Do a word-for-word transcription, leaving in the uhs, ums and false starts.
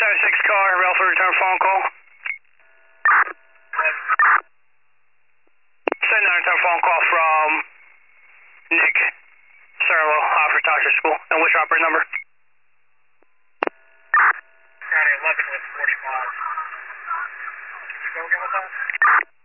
seven six car, Ralph return phone call. Send out a return phone call from Nick Serlo, Oxford Township School. And which operator number? County eleven with forty-five. Can you go again with that?